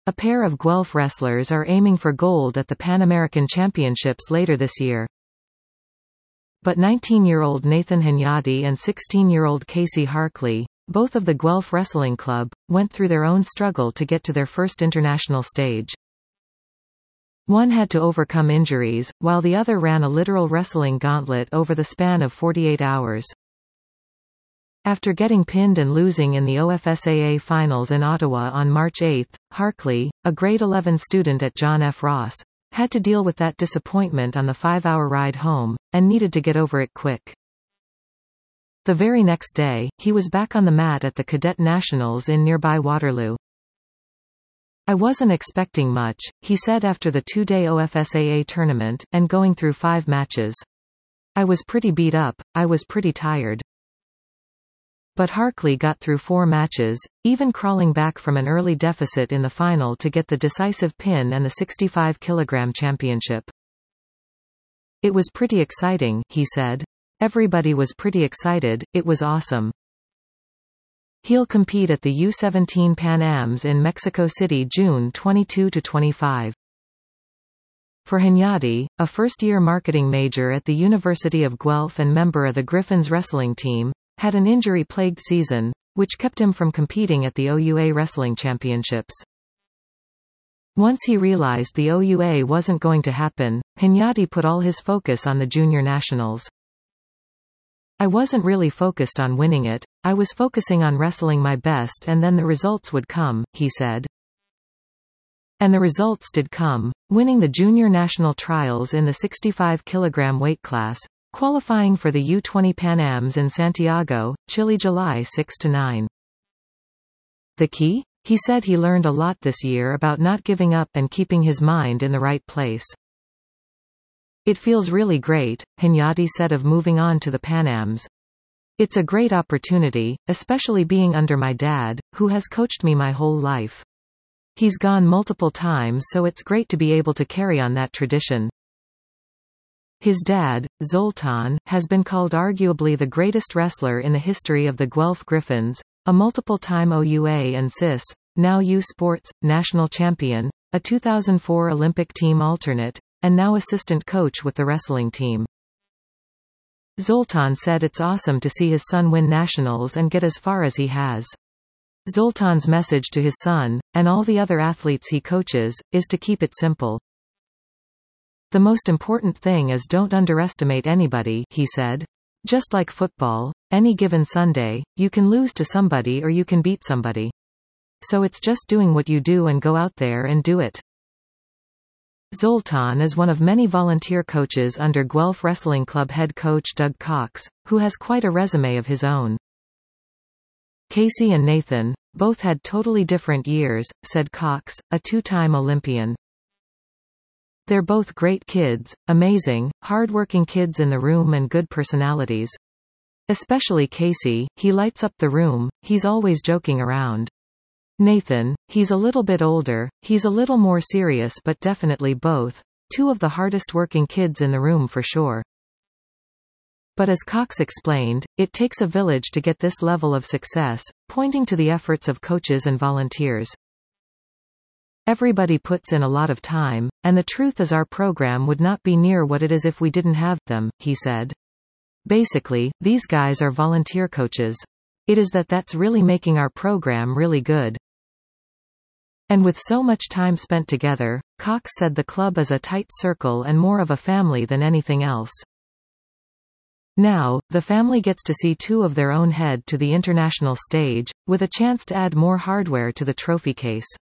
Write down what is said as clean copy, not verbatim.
A pair of Guelph wrestlers are aiming for gold at the Pan American Championships later this year. But 19-year-old Nathan Hunyadi and 16-year-old Casey Harkley, both of the Guelph Wrestling Club, went through their own struggle to get to their first international stage. One had to overcome injuries, while the other ran a literal wrestling gauntlet over the span of 48 hours. After getting pinned and losing in the OFSAA finals in Ottawa on March 8, Harkley, a grade 11 student at John F. Ross, had to deal with that disappointment on the 5-hour ride home, and needed to get over it quick. The very next day, he was back on the mat at the Cadet Nationals in nearby Waterloo. "I wasn't expecting much," he said after the 2-day OFSAA tournament, and going through 5 matches. "I was pretty beat up, I was pretty tired." But Harkley got through 4 matches, even crawling back from an early deficit in the final to get the decisive pin and the 65 kg championship. "It was pretty exciting," he said. "Everybody was pretty excited, it was awesome." He'll compete at the U17 Pan Ams in Mexico City June 22–25. For Hunyadi, a first-year marketing major at the University of Guelph and member of the Griffins wrestling team, had an injury-plagued season, which kept him from competing at the OUA Wrestling Championships. Once he realized the OUA wasn't going to happen, Hunyadi put all his focus on the Junior Nationals. "I wasn't really focused on winning it, I was focusing on wrestling my best and then the results would come," he said. And the results did come, winning the Junior National Trials in the 65 kg weight class, qualifying for the U20 Pan Ams in Santiago, Chile July 6–9. "The key? He said he learned a lot this year about not giving up and keeping his mind in the right place. It feels really great," Hunyadi said of moving on to the Pan Ams. "It's a great opportunity, especially being under my dad, who has coached me my whole life. He's gone multiple times, so it's great to be able to carry on that tradition." His dad, Zoltan, has been called arguably the greatest wrestler in the history of the Guelph Griffins, a multiple-time OUA and CIS, now U Sports, national champion, a 2004 Olympic team alternate, and now assistant coach with the wrestling team. Zoltan said it's awesome to see his son win nationals and get as far as he has. Zoltan's message to his son, and all the other athletes he coaches, is to keep it simple. "The most important thing is don't underestimate anybody," he said. "Just like football, any given Sunday, you can lose to somebody or you can beat somebody. So it's just doing what you do and go out there and do it." Zoltan is one of many volunteer coaches under Guelph Wrestling Club head coach Doug Cox, who has quite a resume of his own. "Casey and Nathan, both had totally different years," said Cox, a 2-time Olympian. "They're both great kids, amazing, hard-working kids in the room and good personalities. Especially Casey, he lights up the room, he's always joking around. Nathan, he's a little bit older, he's a little more serious but definitely both, 2 of the hardest working kids in the room for sure." But as Cox explained, it takes a village to get this level of success, pointing to the efforts of coaches and volunteers. "Everybody puts in a lot of time, and the truth is our program would not be near what it is if we didn't have them," he said. "Basically, these guys are volunteer coaches. It is that's really making our program really good." And with so much time spent together, Cox said the club is a tight circle and more of a family than anything else. Now, the family gets to see 2 of their own head to the international stage, with a chance to add more hardware to the trophy case.